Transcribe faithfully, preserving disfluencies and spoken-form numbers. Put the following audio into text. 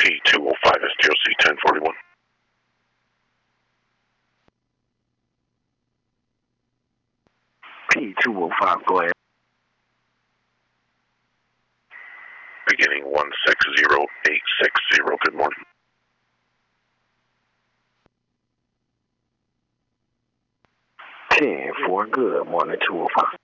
P two oh five S T O C ten forty-one. P two oh five, go ahead. Beginning one six zero eight six zero, good morning. ten four, good morning, two oh five.